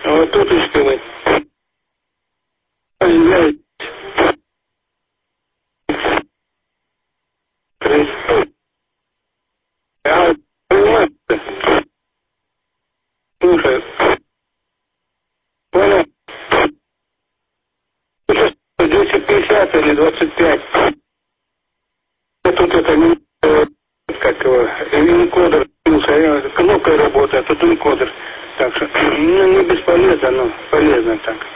Вот тут испытывать. Слушай, понял? 250 или 25. Тут это не как его, энкодер, кнопкой работает, а тут энкодер. Так что, ну, не бесполезно, но полезно так.